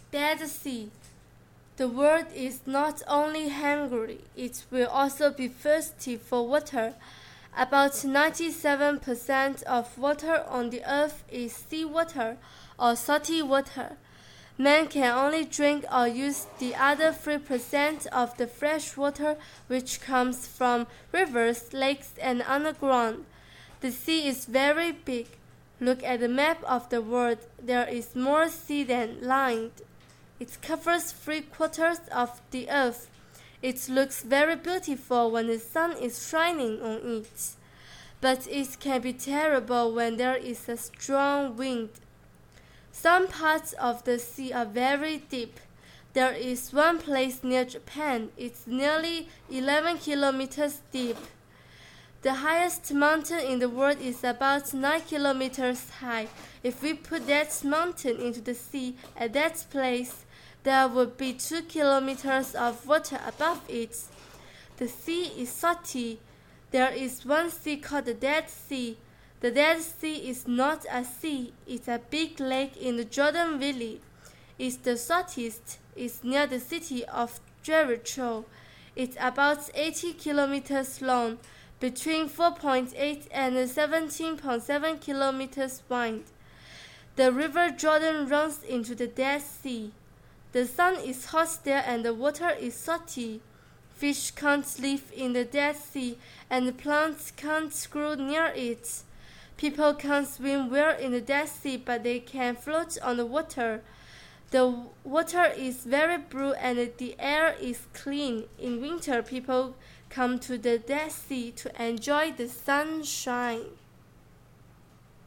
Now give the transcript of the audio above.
Dead Sea. The world is not only hungry, it will also be thirsty for water. About 97% of water on the earth is seawater or salty water. Man can only drink or use the other 3% of the fresh water which comes from rivers, lakes, and underground. The sea is very big. Look at the map of the world. There is more sea than land. It covers 3/4 of the earth. It looks very beautiful when the sun is shining on it, but it can be terrible when there is a strong wind. Some parts of the sea are very deep. There is one place near Japan. It's nearly 11 kilometers deep. The highest mountain in the world is about 9 kilometers high. If we put that mountain into the sea at that place, there would be 2 kilometers of water above it. The sea is salty. There is one sea called the Dead Sea. The Dead Sea is not a sea. It's a big lake in the Jordan Valley. It's the saltiest. It's near the city of Jericho. It's about 80 kilometers long, between 4.8 and 17.7 kilometers wide. The river Jordan runs into the Dead Sea. The sun is hot there and the water is salty. Fish can't live in the Dead Sea and plants can't grow near it. People can't swim well in the Dead Sea, but they can float on the water. The water is very blue and the air is clean. In winter, people come to the Dead Sea to enjoy the sunshine.